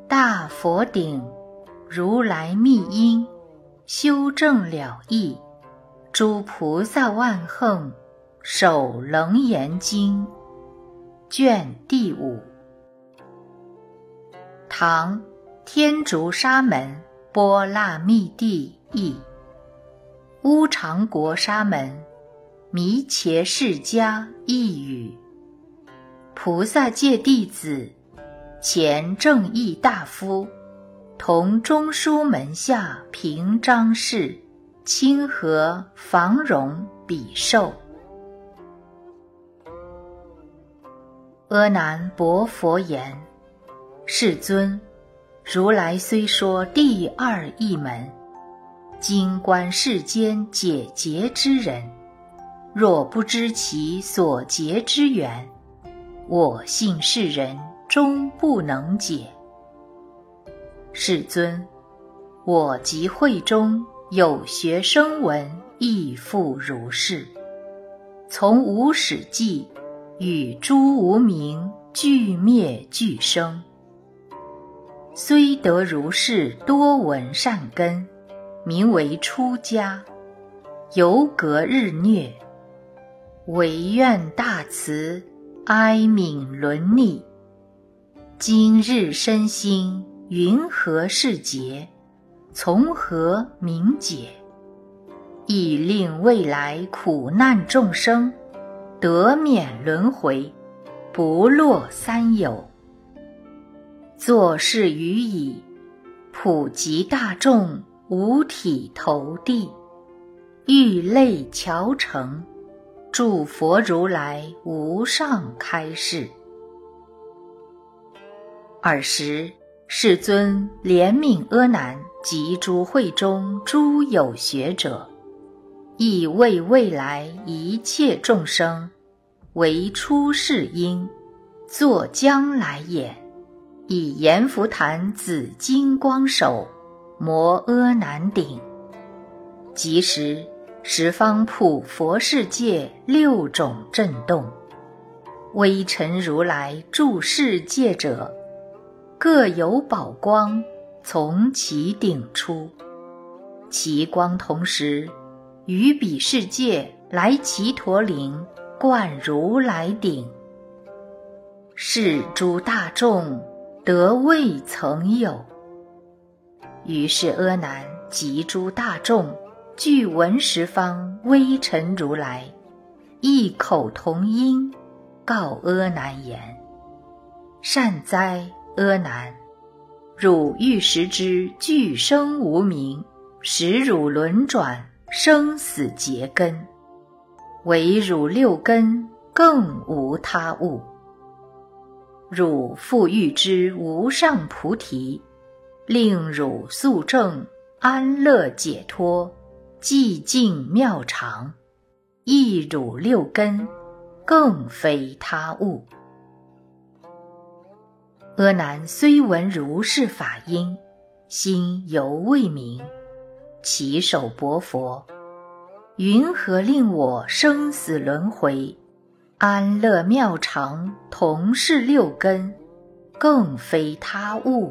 大佛顶，如来密因，修正了义，诸菩萨万横，守楞严经。卷第5。唐天竺沙门波那密帝译。乌长国沙门弥伽释迦译语。菩萨戒弟子，前正义大夫，同中书门下平章事，清和房容比寿。阿难薄佛言：世尊，如来虽说第二义门，今观世间解结之人，若不知其所结之缘，我信世人终不能解。世尊，我及会中有学生闻亦复如是，从无始际与诸无明俱灭俱生，虽得如是多闻善根，名为出家，犹隔日虐，唯愿大慈哀悯伦理，今日身心云何是劫，从何明解，亦令未来苦难众生得免轮回，不落三有。作是语已，普及大众五体投地，欲类乔成，祝佛如来无上开示。尔时世尊怜悯阿难及诸会中诸有学者，亦为未来一切众生为出世因，作将来眼，以阎浮檀紫金光手摩阿难顶。即时十方普佛世界6种震动，微尘如来住世界者，各有宝光从其顶出，其光同时于彼世界来其陀林灌如来顶，是诸大众得未曾有。于是阿难及诸大众俱闻十方微尘如来异口同音，告阿难言：善哉阿难，汝欲识之俱生无明，使汝轮转生死结根，唯汝6根更无他物。汝复欲知无上菩提，令汝速证安乐解脱，寂静妙常，亦汝6根更非他物。阿难虽闻如是法音，心犹未明，其手薄佛：云何令我生死轮回，安乐妙常同是6根，更非他物。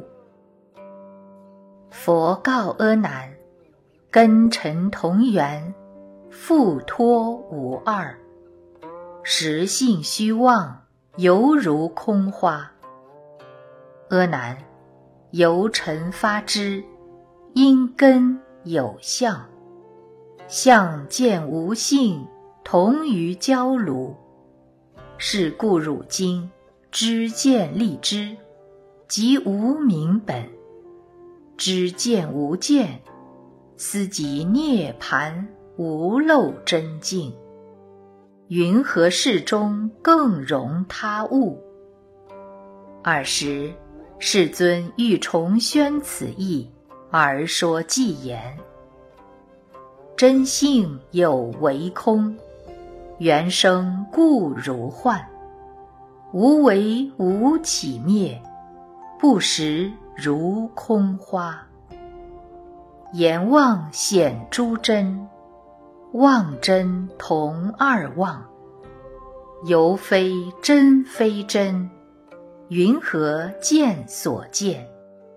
佛告阿难：根尘同源，复脱无二，实性虚妄，犹如空花。阿难，由尘发之，因根有相，相见无性，同于焦炉。是故汝今知见立知，即无明本；知见无见，斯即涅槃无漏真境。云何世中更容他物？尔时世尊欲重宣此义，而说偈言：真性有为空，缘生故如幻，无为无起灭，不实如空花。言妄显诸真，妄真同二妄，犹非真非真，云何见所见？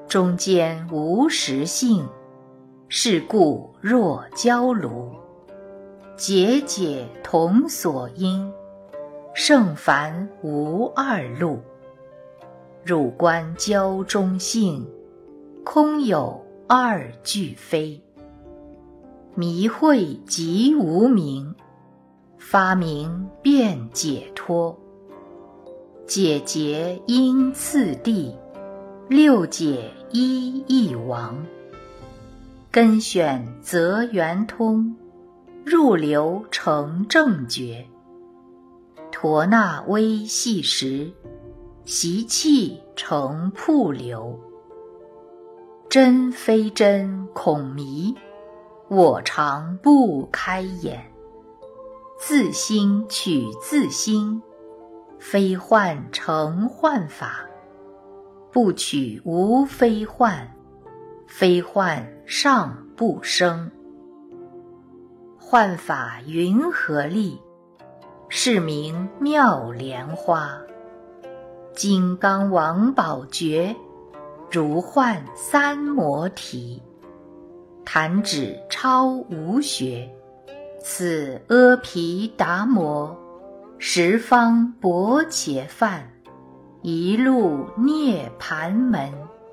中间无实性，是故若焦炉。节节同所因，圣凡无二路。入观交中性，空有二俱非。迷会即无明，发明便解脱。解结因次第，六解一亦亡。根选则圆通，入流成正觉。陀那微细时，习气成瀑流。真非真恐迷，我常不开眼。自心取自心，非幻成幻法。不取无非幻，非幻尚不生。幻法云何立？是名妙莲花。金刚王宝觉，如幻三摩提。弹指超无学，此阿毗达摩。十方薄伽梵，一路涅盘门。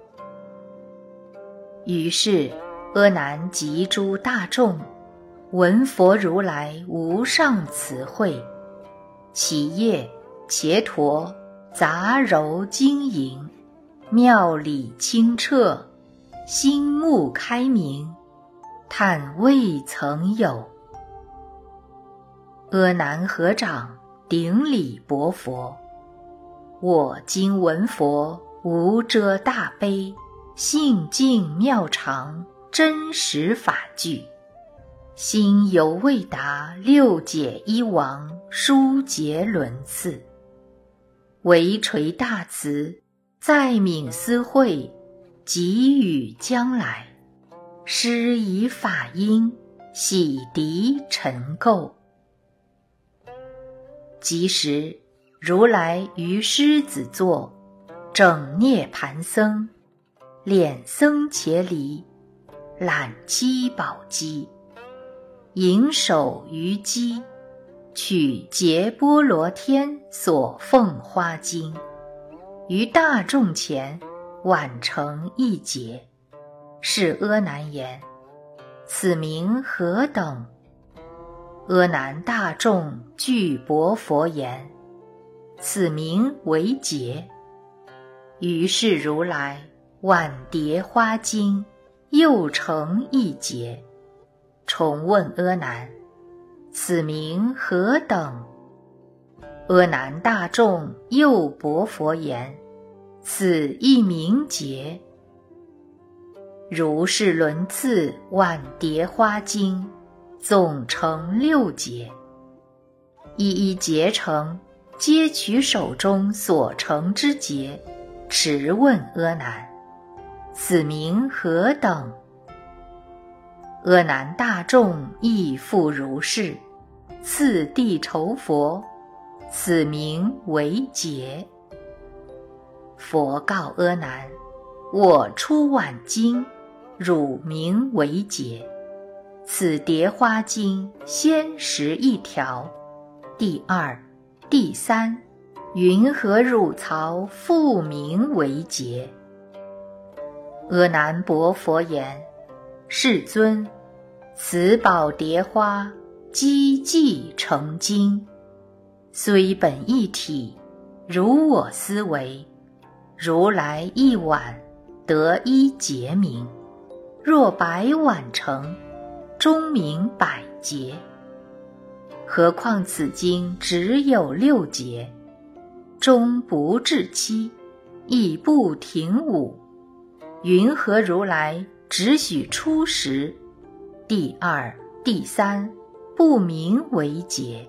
于是阿难及诸大众，闻佛如来无上慈慧，其业伽陀杂糅晶莹，妙理清澈，心目开明，叹未曾有。阿难合掌顶礼薄佛，我今闻佛无遮大悲，性净妙常，真实法具。心犹未达六解一王殊劫轮次，唯垂大慈，在悯思慧，给予将来，施以法音，洗涤尘垢。即时如来于狮子座，正涅盘僧，敛僧伽梨，揽七宝机，迎手于机，取结波罗天所奉花经，于大众前挽成一结。是阿难言：此名何等？阿难大众具薄佛言：此名为劫。于是如来挽蝶花经，又成一劫。重问阿难：此名何等？阿难大众又薄佛言：此一名劫。如是轮次挽蝶花经，总成六劫。一一劫成，皆取手中所成之劫，持问阿难：此名何等？阿难大众亦复如是，次第酬佛：此名为劫。佛告阿难：我初挽经，汝名为劫。此蝶花经先11条，第二、第三，云何汝曹复名为劫？阿难薄佛言：世尊，此宝蝶花积寂成经，虽本一体，如我思维，如来一挽，得一劫名。若100挽成，终名100劫。何况此经只有6劫，终不至7，亦不停5，云何如来只许初时，第二、第三不名为劫？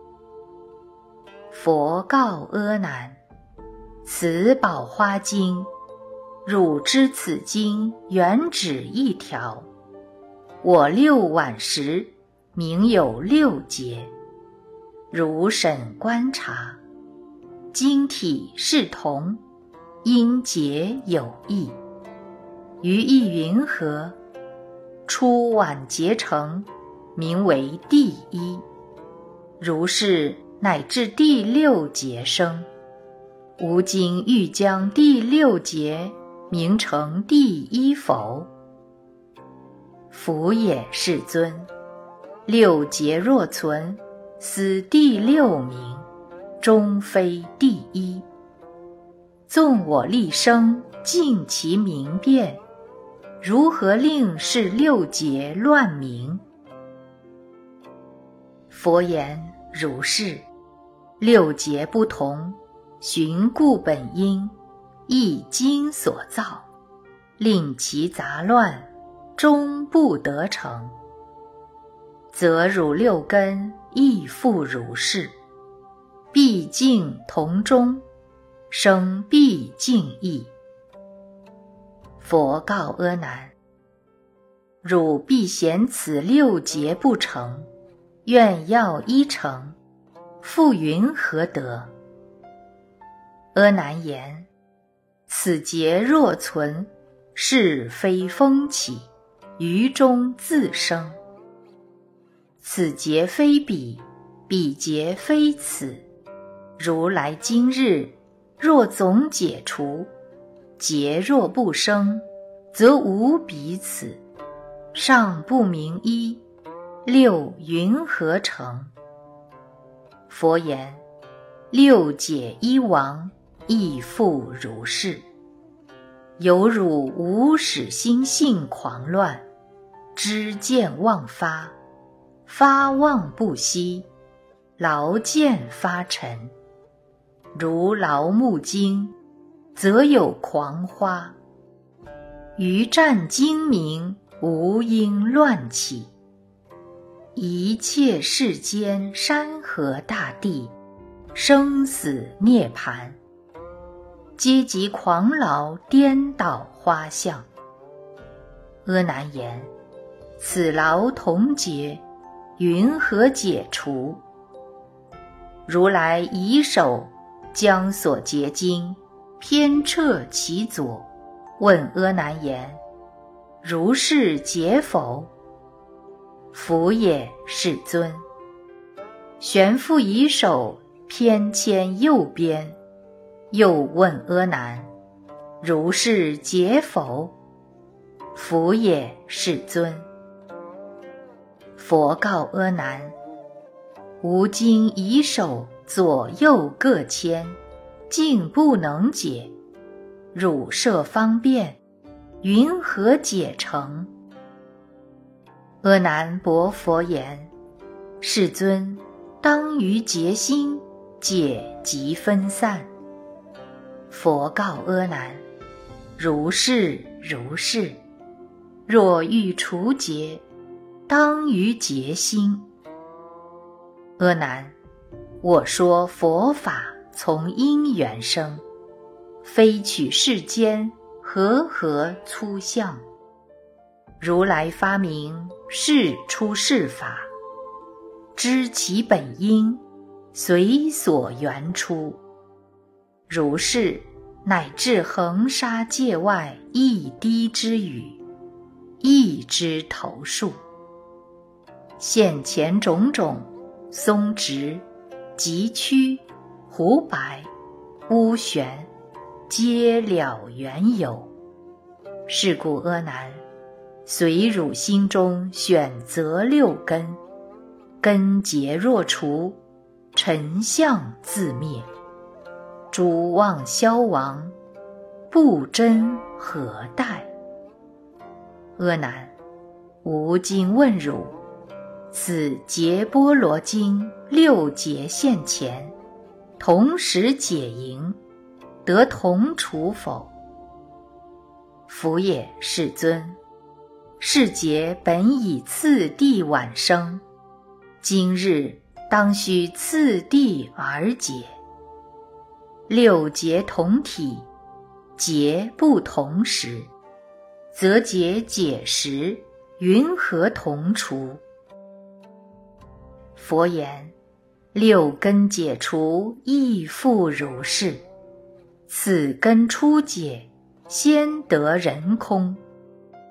佛告阿难：此宝花经，汝知此经原只一条，我6挽时，名有6劫。如审观察，经体是同，音节有异， 于意云何？初晚结成，名为第一。如是乃至第六劫生。吾今欲将第六劫名成第一否？夫也，世尊。六劫若存，斯第六名，终非第一。纵我立生，尽其明辨，如何令是六劫乱名？佛言：如是。六劫不同，寻故本因，一经所造，令其杂乱，终不得成。则汝六根亦复如是，毕竟同中，生毕竟异。佛告阿难：汝必嫌此六劫不成，愿要一成，复云何得？阿难言：此劫若存，是非风起，于中自生。此劫非彼，彼劫非此。如来今日若总解除，劫若不生，则无彼此。尚不明一，六云何成？佛言：六解一亡，亦复如是。有汝无始心性狂乱，知见妄发，发妄不息，劳见发沉。如劳木经，则有狂花。于战精明，无因乱起。一切世间山河大地，生死涅槃，皆即狂劳颠倒花相。阿难言：此劳同劫，云何解除？如来以手将所结经偏彻其左，问阿难言：如是解否？夫也，世尊。旋复以手偏牵右边，又问阿难：如是解否？夫也，世尊。佛告阿难：吾今以手左右各牵，竟不能解，汝设方便，云何解成？阿难薄佛言：世尊，当于结心，解即分散。佛告阿难：如是如是。若欲除结，当于结心。阿难：我说佛法从因缘生，非取世间和粗相。如来发明是出世法，知其本因，随所缘出。如是乃至恒沙界外一滴之雨，一枝头树，现前种种松直、急曲、湖白、乌旋，皆了缘有。是故阿难，随汝心中选择六根，根结若除，尘相自灭，诸妄消亡，不真何待？阿难，吾今问汝，此结波罗经六劫现前，同时解营，得同处否？夫也，世尊。是劫本以次第晚生，今日当须次第而解。六劫同体，劫不同时，则劫解时，云何同除？佛言：六根解除，亦复如是。此根初解，先得人空，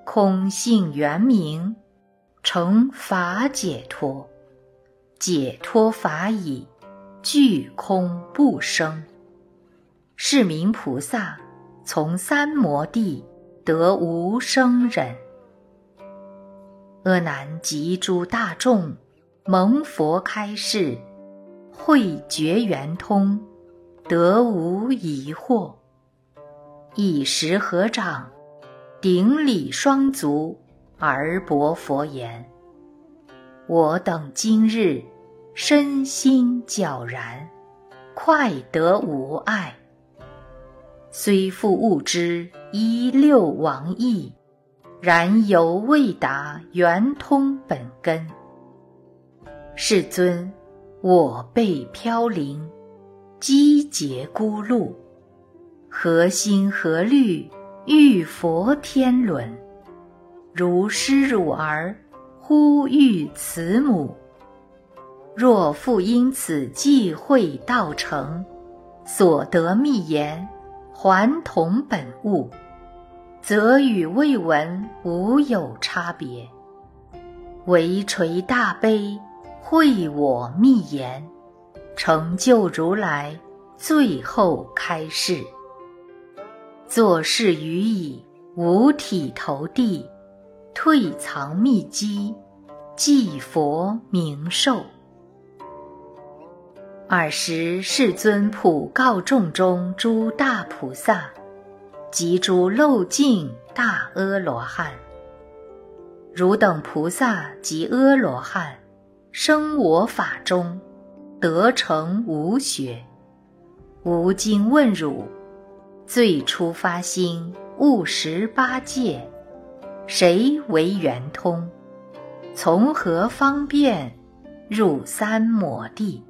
空性圆明，成法解脱。解脱法已，具空不生。是名菩萨从三摩地得无生忍。阿难及诸大众，蒙佛开示，慧觉圆通，得无疑惑。一时合掌，顶礼双足，而薄佛言：我等今日身心皎然，快得无碍。虽复悟知一六王意，然犹未达圆通本根。世尊，我辈飘零，积劫孤路，何心何虑，欲佛天伦。如师汝儿，呼吁慈母。若复因此际会道成，所得密言，还同本物，则与未闻无有差别。唯垂大悲，会我密言，成就如来最后开示。作事于已，五体投地，退藏秘机，祭佛明寿。尔时世尊普告众中诸大菩萨，及诸漏尽大阿罗汉：汝等菩萨及阿罗汉，生我法中，得成无学。吾今问汝，最初发心悟18界，谁为圆通？从何方便入三摩地？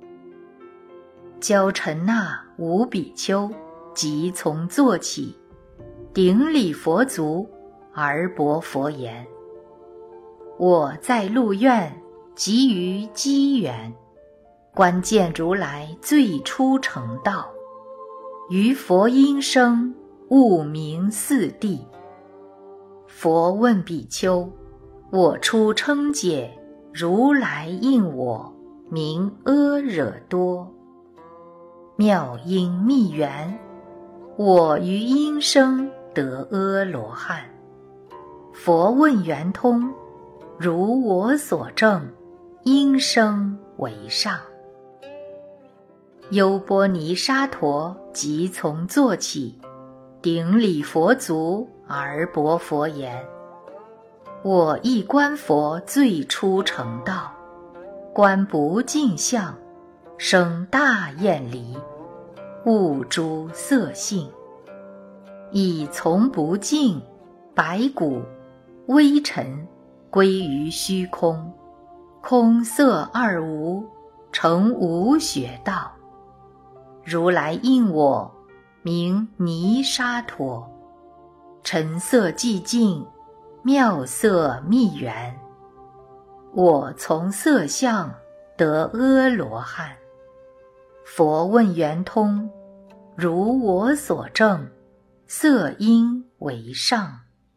教陈那五比丘即从坐起，顶礼佛足，而薄佛言：我在鹿苑，即于机缘，观见如来最初成道，于佛音声，悟明四谛。佛问比丘：我初称解，如来应我，名阿惹多。妙音密缘，我于音声得阿罗汉。佛问圆通，如我所证，音声为上。优波尼沙陀即从坐起，顶礼佛足，而薄佛言：我亦观佛最初成道，观不净相，生大厌离，悟诸色性，以从不净，白骨微尘归于虚空，空色二无，成无学道。如来应我，名尼沙陀。尘色寂静，妙色密缘，我从色相得阿罗汉。佛问圆通，如我所证，色音为上。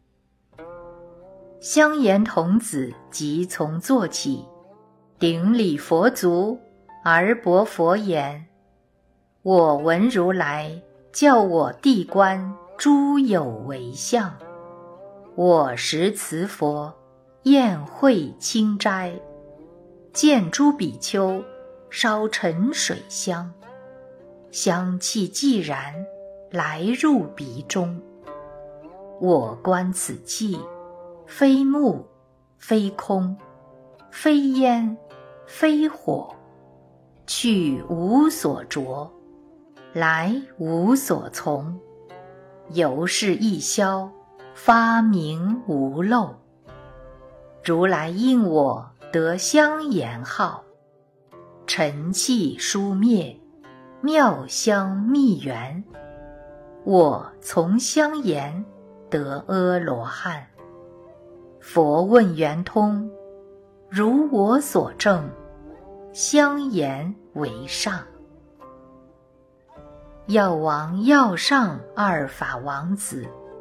香严童子即从坐起，顶礼佛足，而薄佛言：我闻如来教我谛观诸有为相，我时辞佛，宴会清斋，见诸比丘烧沉水香，香气既然，来入鼻中。我观此气，非木，非空，非烟，非火，去无所着，来无所从，由是一消，发明无漏。如来应我得香言号，尘气殊灭，妙香密缘，我从香言得阿罗汉。佛问圆通，如我所证，香言为上。药王药上二法王子，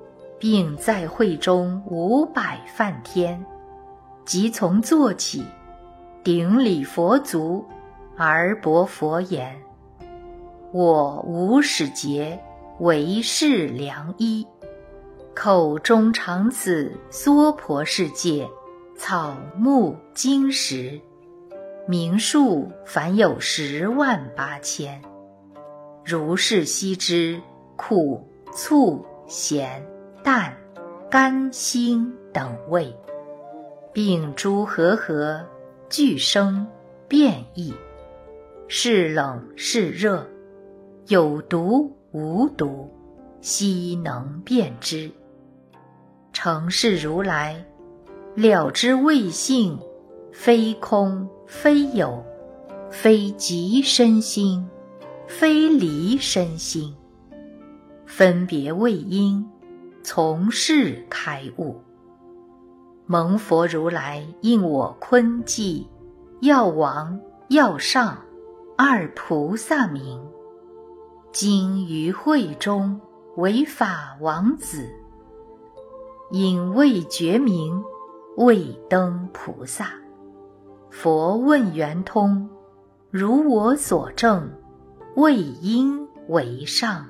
并在会中500梵天，即从坐起，顶礼佛足，而薄佛言：我无始劫为是良医，口中常此娑婆世界草木金石，名数凡有108000，如是悉知苦、醋、咸、淡、甘、辛等味，并诸和俱生变异，是冷是热，有毒无毒，悉能辨之。诚是如来了知味性，非空非有，非即身心，非离身心，分别为因，从是开悟。蒙佛如来应我坤寂、药王、药上2菩萨名，今于会中为法王子，因未觉名，未登菩萨。佛问圆通，如我所证，为因为上。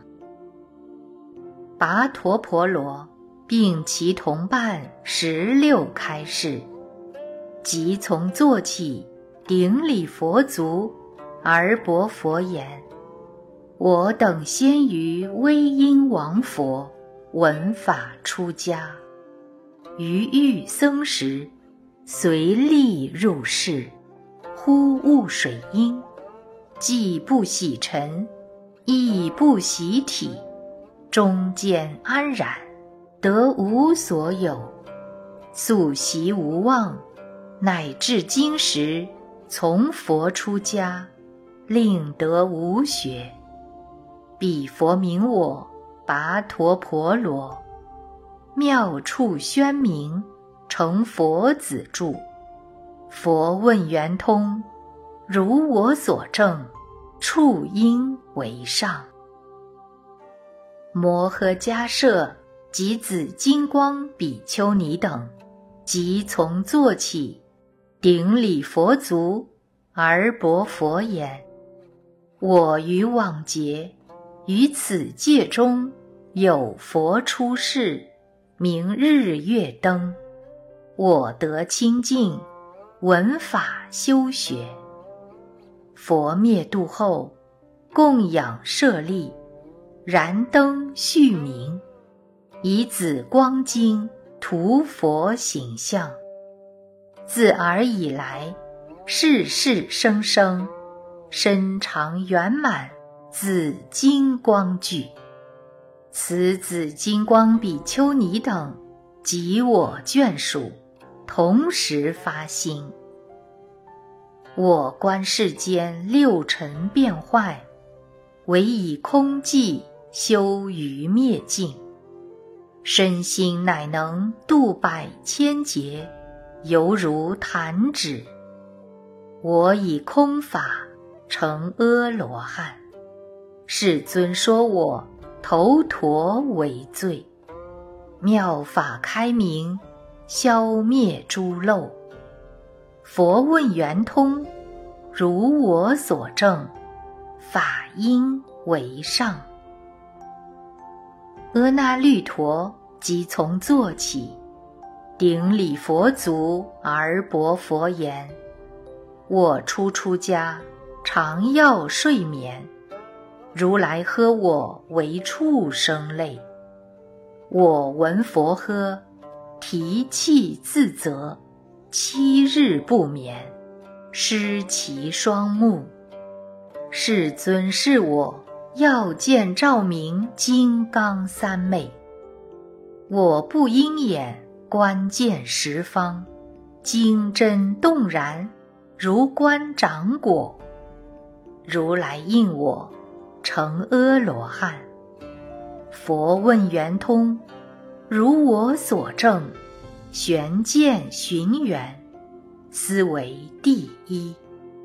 跋陀婆罗并其同伴16开示，即从坐起，顶礼佛足，而薄佛言：我等先于威音王佛闻法出家，于遇僧时，随力入室，忽悟水音，既不洗尘，亦不洗体，中见安然，得无所有，宿习无忘，乃至今时从佛出家，令得无学。彼佛名我跋陀婆罗，妙处宣明，成佛子住。佛问圆通，如我所证，处因为上。摩诃迦摄及子金光比丘尼等，即从坐起，顶礼佛足，而薄佛言：我于往劫，于此界中，有佛出世，名日月灯，我得清净，闻法修学。佛灭度后，供养舍利，燃灯续明，以紫光金涂佛形象。自尔以来，世世生生，身长圆满，紫金光具。此紫金光比丘尼等，及我眷属，同时发心。我观世间六尘变坏，唯以空寂修于灭尽，身心乃能度百千劫，犹如弹指。我以空法成阿罗汉，世尊说我头陀为最，妙法开明，消灭诸漏。佛问圆通，如我所证，法因为上。阿那律陀即从坐起，顶礼佛足，而薄佛言：我出家，常要睡眠，如来呵我为畜生类。我闻佛呵，提气自责，7日不眠，失其双目。世尊是我要见照明金刚三昧，我不应眼观见十方，精真动然，如观掌果。如来应我，成阿罗汉。佛问圆通，如我所证，玄见寻缘，斯为第一。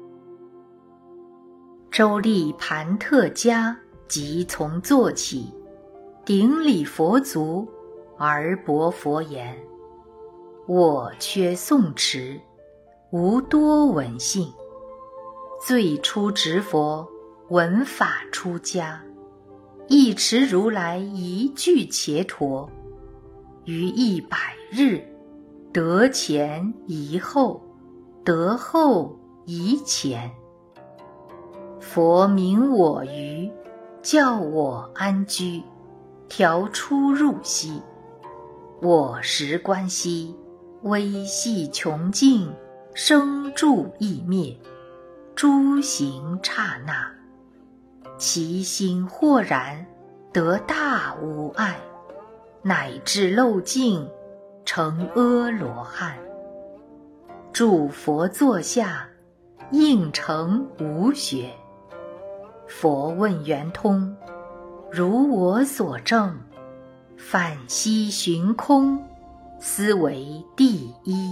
周利盘特迦即从坐起，顶礼佛足， 而薄佛言：我缺诵持，无多闻性。最初执佛，闻法出家，一持如来一句伽陀，于100日，得前一后，得后一前。佛明我愚，教我安居，调出入息。我时观息，微细穷尽，生住异灭，诸行刹那，其心豁然，得大无碍，乃至漏尽，成阿罗汉。住佛座下，应成无学。佛问圆通：如我所证，反息寻空，斯为第一。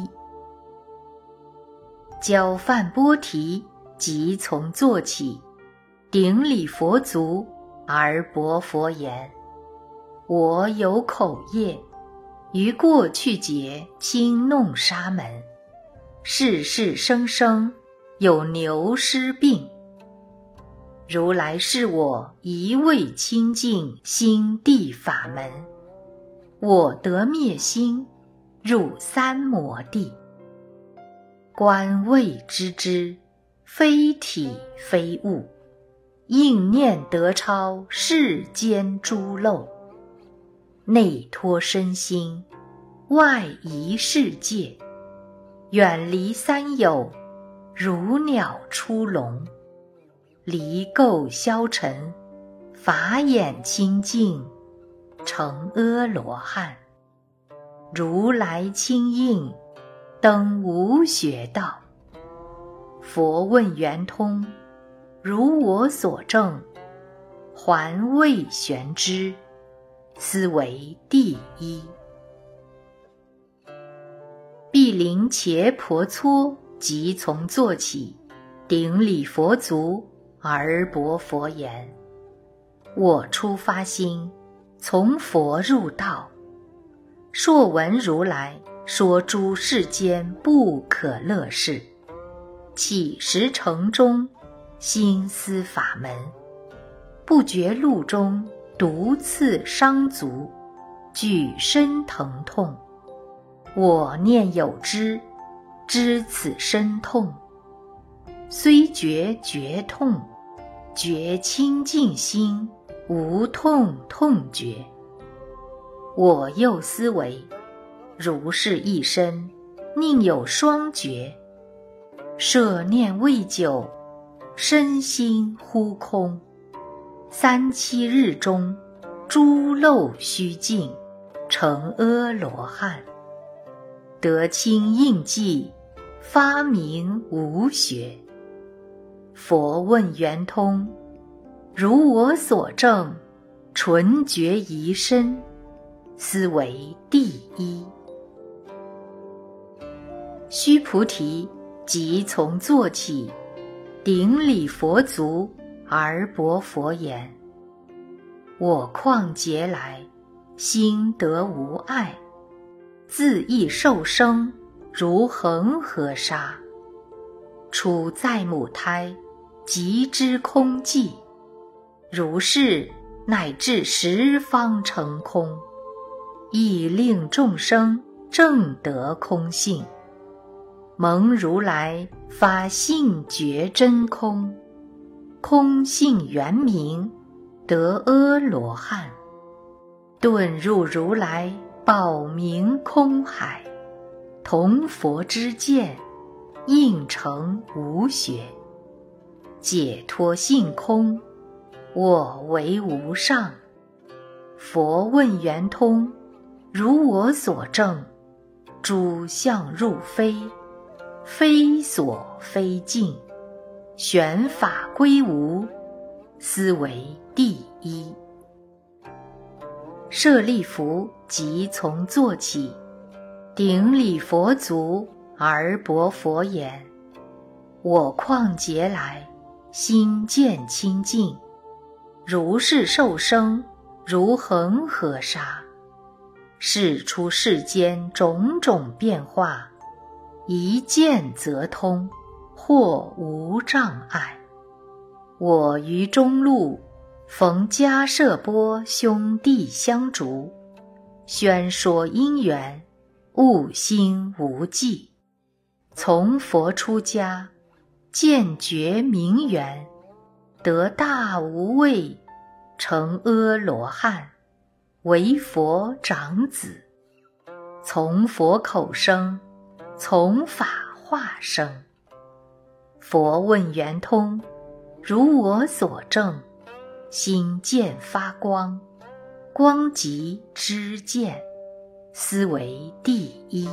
教梵波提，即从坐起，顶礼佛足，而薄佛言：我有口业，于过去劫轻弄沙门，世世生生有牛尸病。如来是我一味清净心地法门，我得灭心，入三摩地。观谓知之，非体非物，应念得超世间诸漏，内脱身心，外移世界，远离三有，如鸟出笼。离垢消尘，法眼清净，成阿罗汉。如来清印，登无学道。佛问圆通：如我所证，还未玄知，斯为第一。毗陵伽婆搓即从坐起，顶礼佛足，而薄佛言：我初发心，从佛入道，硕闻如来说诸世间不可乐事，起时城中，心思法门，不觉路中毒刺伤足，举身疼痛。我念有知，知此身痛，虽觉觉痛，觉清净心，无痛痛觉。我又思维，如是一身，宁有双觉？摄念未久，身心忽空。3、7日中，诸漏虚尽，成阿罗汉。得清印记，发明无学。佛问圆通：如我所证，纯觉一身，斯为第一。须菩提，即从坐起，顶礼佛足，而薄佛言：我旷劫来，心得无碍，自意受生，如恒河沙。处在母胎，即知空寂，如是乃至十方成空，亦令众生证得空性。蒙如来发性觉真空，空性圆明，得阿罗汉。遁入如来宝明空海，同佛之见，应成无学。解脱性空，我为无上。佛问圆通：如我所证，诸相入非，非所非尽，玄法归无，斯为第一。舍利弗即从坐起，顶礼佛足，而薄佛言：我旷劫来，心见清净，如是受生，如恒河沙。 视出世间种种变化，一见则通，或无障碍。我于中路逢迦摄波兄弟相逐，宣说因缘，悟心无际。从佛出家，见觉明圆，得大无畏，成阿罗汉，为佛长子。从佛口生，从法化生。佛问圆通，如我所证，心见发光，光即知见，斯为第一。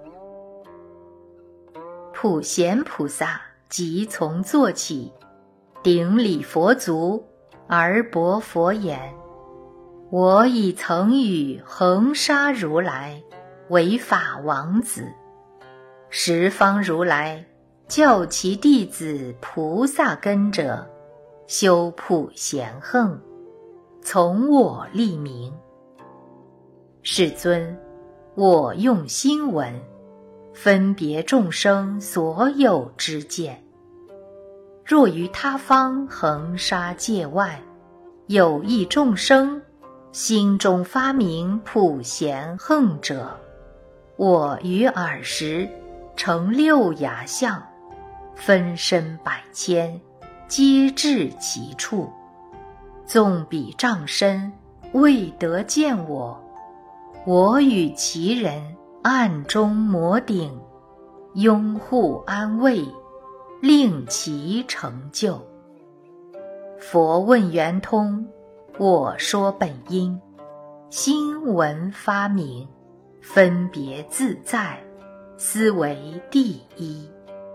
普贤菩萨即从坐起，顶礼佛足，而薄佛言：我已曾与恒沙如来为法王子，十方如来教其弟子菩萨根者，修普贤行，从我立名。世尊，我用心闻，分别众生所有之见。若于他方恒沙界外，有一众生心中发明普贤行者，我于尔时成六牙相，分身百千，皆至其处。纵彼障身，未得见我，我与其人暗中摩顶，拥护安慰，令其成就。佛问圆通，我说本因，心闻发明，分别自在，斯为第一。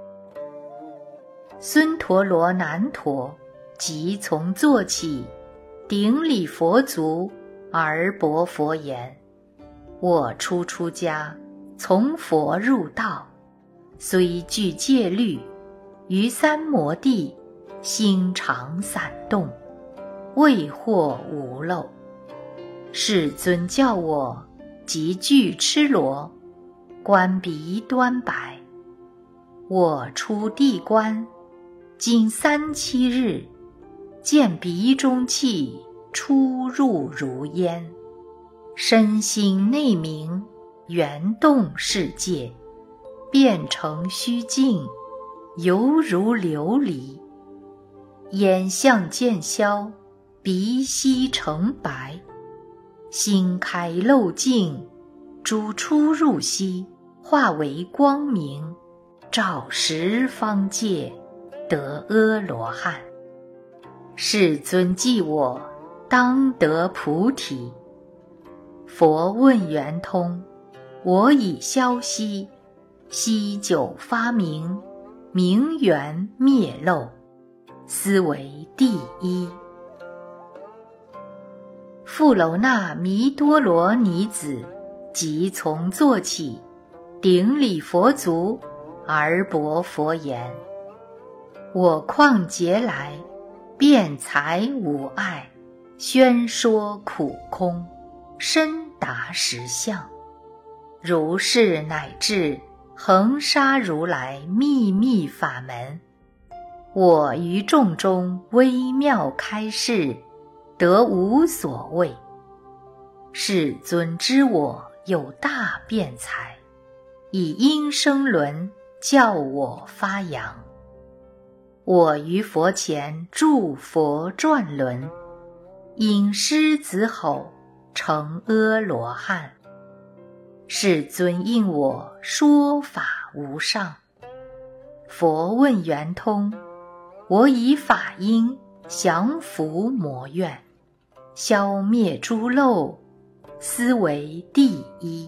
孙陀罗难陀即从坐起，顶礼佛足，而薄佛言：我出家，从佛入道，虽具戒律，于三摩地心常散动，未获无漏。世尊教我即具螭罗，观鼻端白。我出地观，经3-7日，见鼻中气出入如烟，身心内明，圆动世界，变成虚境，犹如琉璃。眼相渐消，鼻息成白，心开漏尽，诸出入息化为光明，照十方界，得阿罗汉。世尊记我，当得菩提。佛问圆通，我已消息，息久发明，明圆灭漏，斯为第一。富楼那弥多罗尼子即从坐起，顶礼佛足，而薄佛言：我旷劫来，辩才无碍，宣说苦空，深达实相。如是乃至恒沙如来秘密法门，我于众中微妙开示，得无所谓。世尊知我有大辩才，以因声轮教我发扬。我于佛前著佛转轮，因狮子吼，成阿罗汉。世尊应我说法无上。佛问圆通，我以法音降伏魔怨，消灭诸漏，斯为第一。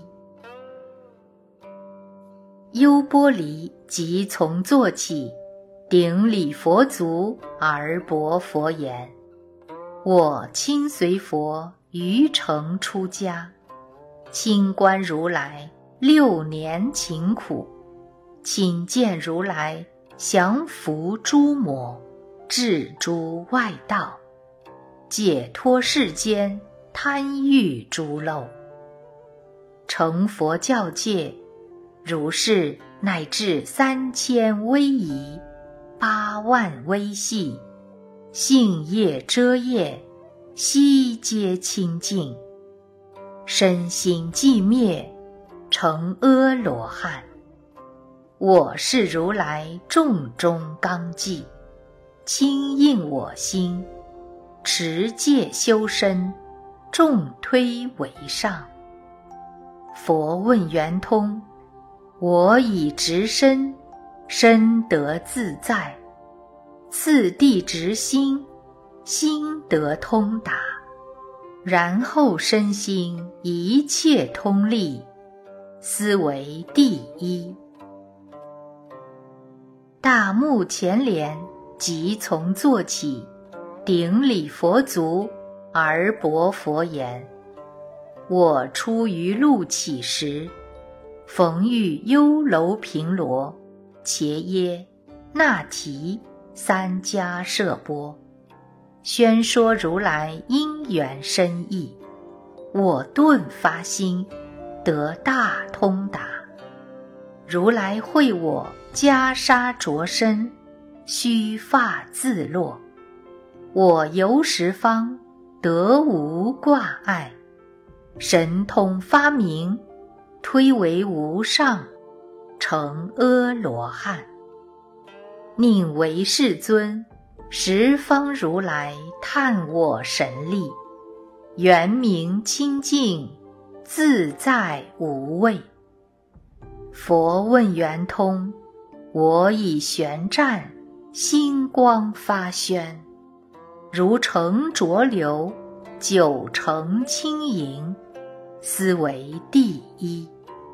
优波离即从坐起，顶礼佛足，而薄佛言：我亲随佛于城出家，亲观如来6年勤苦，亲见如来降伏诸魔，治诸外道，解脱世间贪欲诸漏。 成佛教界，如是乃至3000微仪，8万微细，性业遮业，悉皆清净，身心寂灭，成阿罗汉。我是如来众中纲纪，亲应我心，持戒修身，众推为上。佛问圆通，我以直身，身得自在，次第直心，心得通达，然后身心一切通利，斯为第一。大目犍连即从坐起，顶礼佛足，而薄佛言：我出于路起时，逢遇优楼频罗、伽耶、那提3迦摄波，宣说如来因缘深意，我顿发心，得大通达。如来会我袈裟着身，须发自落，我游十方，得无挂碍，神通发明，推为无上，成阿罗汉。宁为世尊，十方如来叹我神力，圆明清净，自在无畏。佛问圆通，我以玄湛，星光发宣，如澄浊流，9成清盈，斯为第一。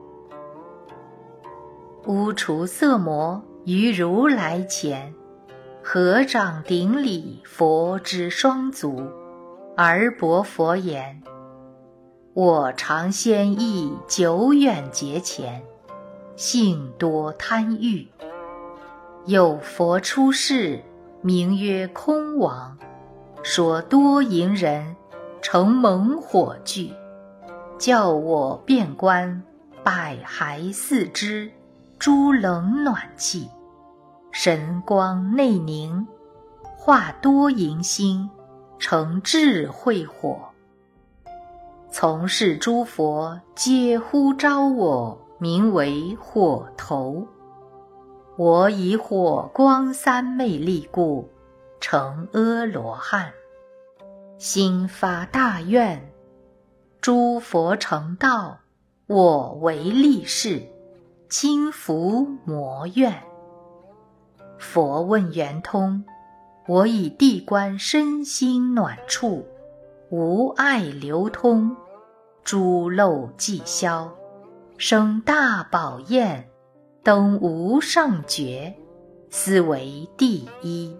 乌除色魔于如来前，合掌顶礼佛之双足，而薄佛言：我常先忆久远劫前，性多贪欲，有佛出世，名曰空王，说多淫人，乘猛火炬，叫我遍观百骸4肢，诸冷暖气，神光内凝，化多淫心，成智慧火。从是诸佛皆呼召我，名为火头。我以火光三昧力故，成阿罗汉。心发大愿，诸佛成道，我为力士，轻伏魔怨。佛问圆通，我以地观身心暖处，无碍流通，诸漏寂消，生大宝焰，登无上觉，斯为第一。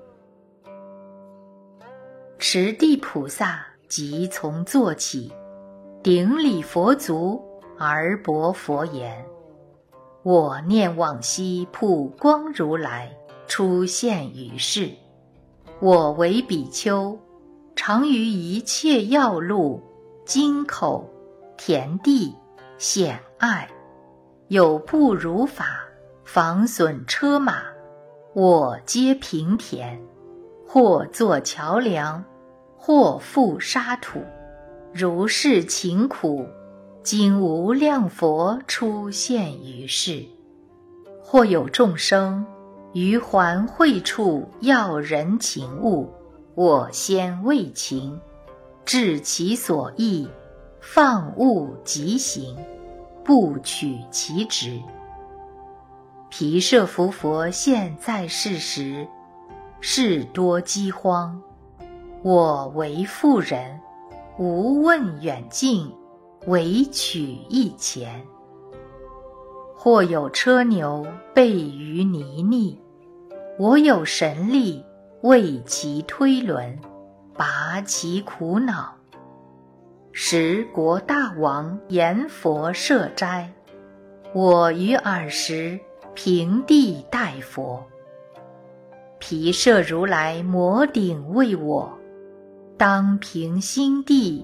持地菩萨即从坐起，顶礼佛足，而薄佛言：我念往昔普光如来出现于世，我为比丘，常于一切要路、经口、田地、险隘，有不如法，妨损车马，我皆平田，或作桥梁，或覆沙土，如是勤苦，今无量佛出现于世。或有众生于环会处要人情物，我先为情，致其所意，放物即行，不取其职。毗舍浮佛现在世时，事多饥荒，我为妇人，无问远近，唯取一钱。或有车牛悖于泥泞，我有神力，为其推轮，拔其苦恼。十国大王言佛设斋，我于尔时平地待佛。毗舍如来摩顶为我，当平心地，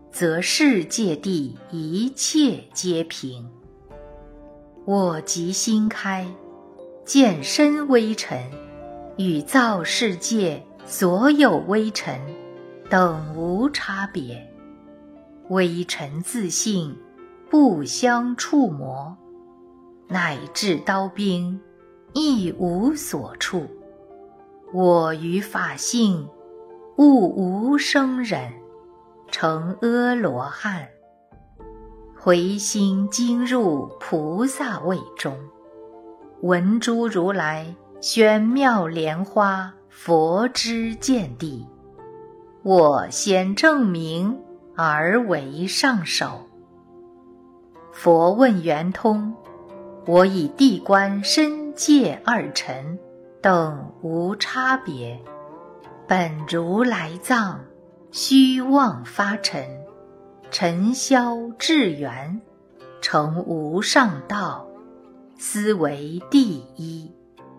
则世界地一切皆平。我即心开，见身微尘，与造世界所有微尘等无差别，微尘自性，不相触摸，乃至刀兵，亦无所触。我于法性，悟无生忍，成阿罗汉，回心经入菩萨位中，闻诸如来宣妙莲花佛之见地，我先证明而为上首。佛问圆通，我以地观身界二尘等无差别，本如来藏，虚妄发尘，尘消至圆，成无上道，斯为第一。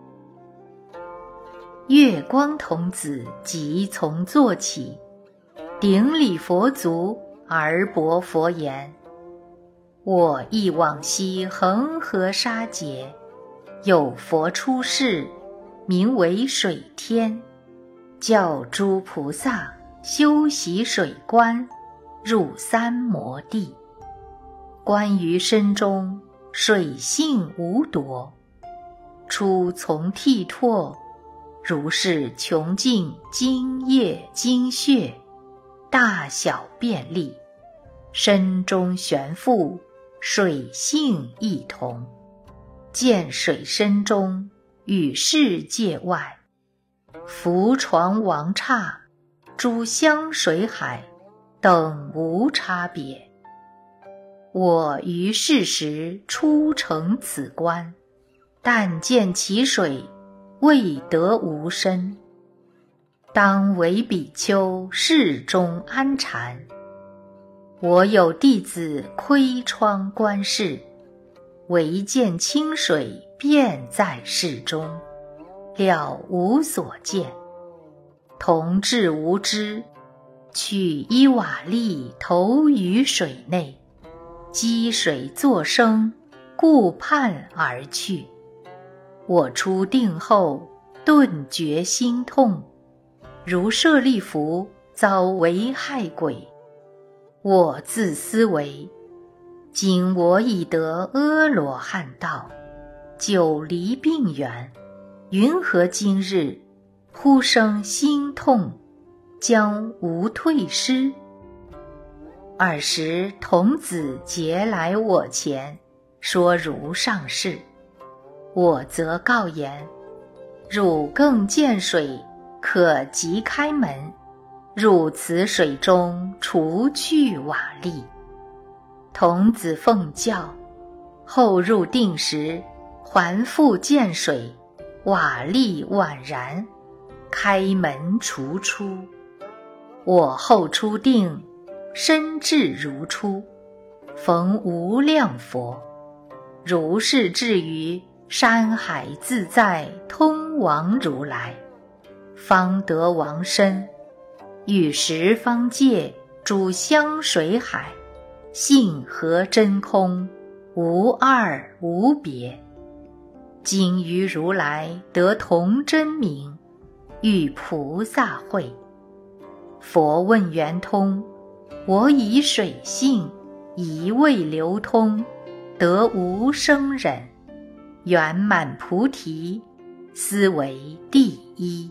月光童子即从坐起，顶礼佛足而薄佛言：我忆往昔恒河沙劫，有佛出世，名为水天，教诸菩萨修习水观，入三摩地。观于身中，水性无夺，出从剃唾，如是穷尽精液精血，大小便利，身中悬覆，水性异同。见水身中，与世界外，浮床王刹，诸香水海，等无差别。我于是时初成此观，但见其水，未得无身。当为比丘室中安禅。我有弟子窥窗观视，唯见清水便在室中，了无所见。同至无知，取一瓦砾投于水内，积水作声，顾盼而去。我出定后，顿觉心痛，如舍利弗遭为害鬼。我自思为：今我已得阿罗汉道，久离病源，云何今日忽生心痛，将无退失？尔时童子劫来我前，说如上事。我则告言：汝更见水，可即开门，入此水中，除去瓦砾。童子奉教，后入定时，还复见水，瓦砾宛然，开门除出。我后出定，身至如初，逢无量佛，如是至于山海自在通往如来，方得王身，与十方界诸香水海，性合真空，无二无别。今于如来得同真名，与菩萨会。佛问圆通，我以水性，一味流通，得无生忍，圆满菩提，斯为第一。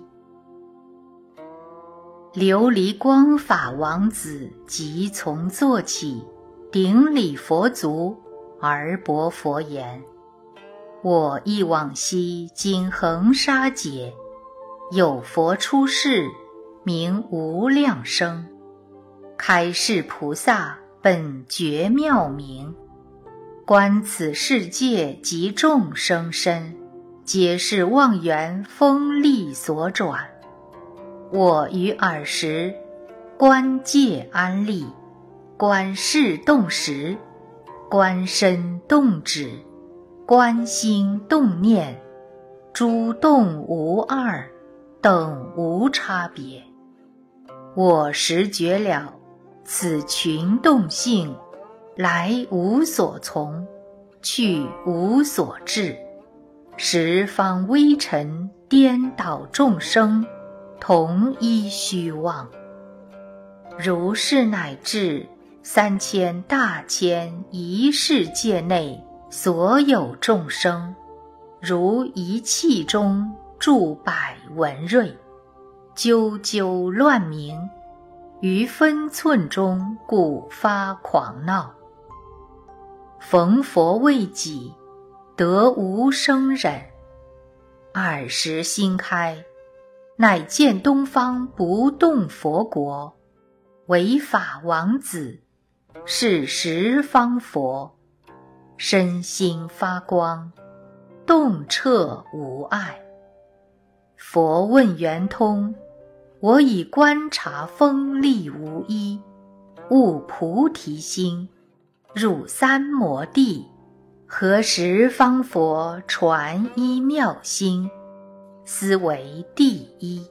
琉璃光法王子即从坐起，顶礼佛足，而薄佛言：我忆往昔经恒沙劫，有佛出世，名无量生，开示菩萨本觉妙明，观此世界及众生身，皆是妄缘风力所转。我于尔时，观界安立，观事动时，观身动止，观心动念，诸动无二，等无差别。我实觉了， 此群动性，来无所从，去无所至，十方微尘颠倒众生，同一虚妄。如是乃至3000大千一世界内所有众生，如一气中住百文瑞，啾啾乱鸣，于分寸中故发狂闹。逢佛未己，得无生忍。尔时心开，乃见东方不动佛国，为法王子，是十方佛，身心发光，洞彻无碍。佛问圆通，我以观察锋利无一，悟菩提心，入三摩地，何十方佛传一妙心，斯为第一。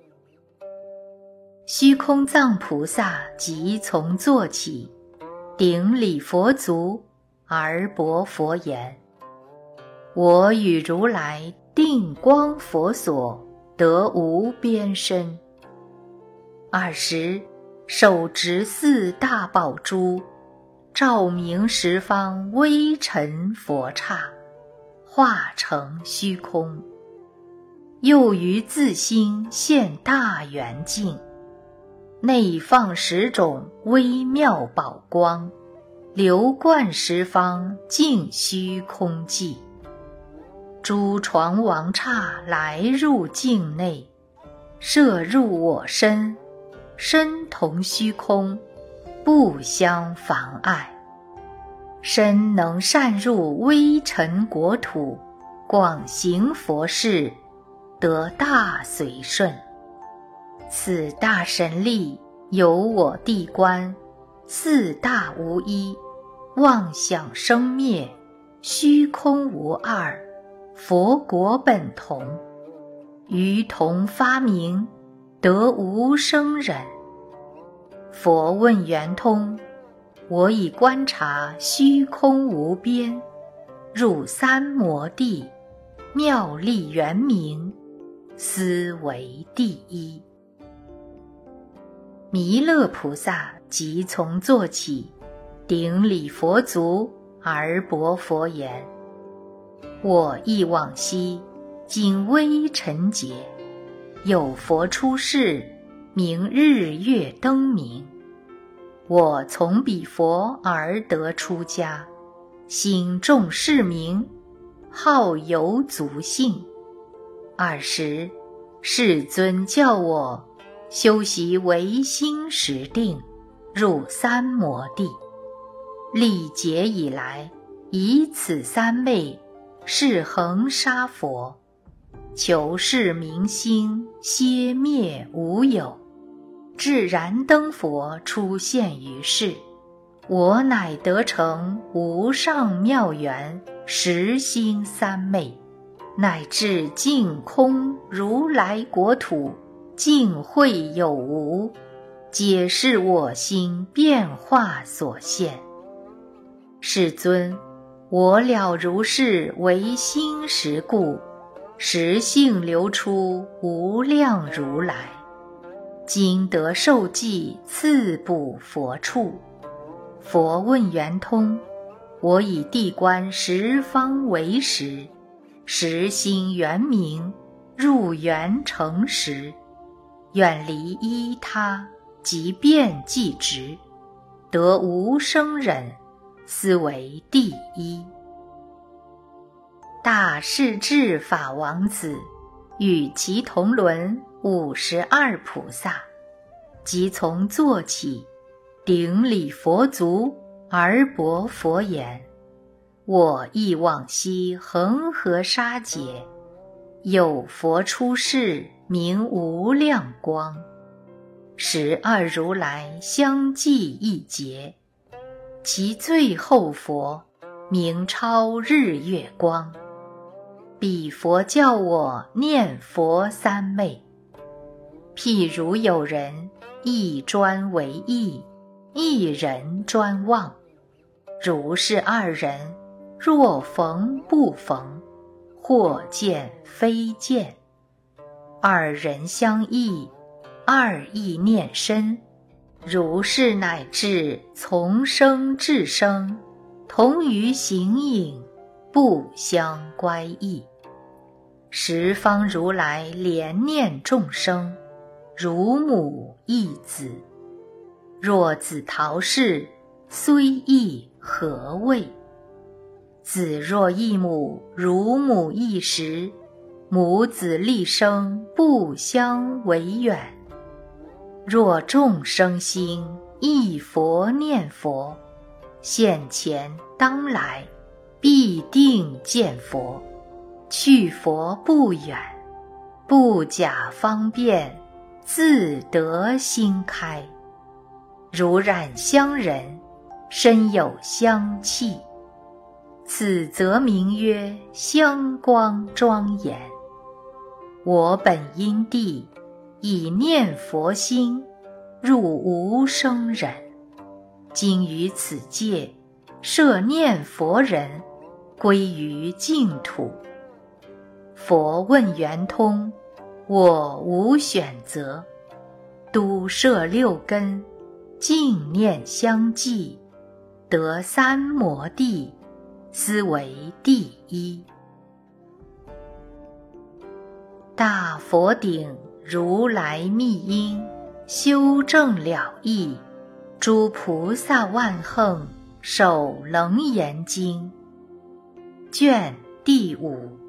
虚空藏菩萨即从坐起，顶礼佛足，而薄佛言：我与如来定光佛所，得无边身。尔时手执4大宝珠，照明十方微尘佛刹，化成虚空。又于自心现大圆镜，内放10种微妙宝光，流贯十方净虚空际。诸床王刹来入境内，摄入我身，身同虚空，不相妨碍。身能善入微尘国土，广行佛事，得大随顺。此大神力，有我地观，4大无一，妄想生灭，虚空无二，佛国本同。于同发明，得无生忍。佛问圆通，我以观察虚空无边，入三摩地，妙力圆明，斯为第一。弥勒菩萨即从坐起，顶礼佛足，而薄佛言：我忆往昔，今微尘劫，有佛出世，名日月灯明。我从彼佛而得出家，兴众世名，好游足性。尔时世尊教我修习唯心实定，入三摩地。历劫以来，以此三昧是恒沙佛，求是明心，歇灭无有。至燃灯佛出现于世，我乃得成无上妙缘，实心三昧，乃至净空如来国土，净慧有无，皆是我心变化所现。世尊，我了如是唯心实故，实性流出无量如来。今得受记赐补佛处。佛问圆通，我以地观十方为实，实心圆明，入圆成实，远离依他，即变即直，得无生忍，斯为第一。大势至法王子与其同伦52菩萨，即从坐起，顶礼佛足，而薄佛言：我忆往昔恒河沙劫，有佛出世，名无量光。12如来相继一劫，其最后佛名超日月光。彼佛教我念佛三昧。譬如有人一砖为义， 一人专望。如是二人，若逢不逢，或见非见。二人相异，二意念深，如是乃至从生至生，同于形影，不相乖异。十方如来怜念众生，如母忆子。若子逃世，虽忆何谓？子若忆母，如母忆时，母子立生，不相为远。若众生心忆佛念佛，现前当来，必定见佛。去佛不远，不假方便，自得心开。如染香人，身有香气，此则名曰香光庄严。我本因地，以念佛心，入无生忍。今于此界，设念佛人，归于净土。佛问圆通，我无选择，都摄六根，净念相继，得三摩地，斯为第一。大佛顶如来密因，修正了义，诸菩萨万横，守楞严经。卷第5。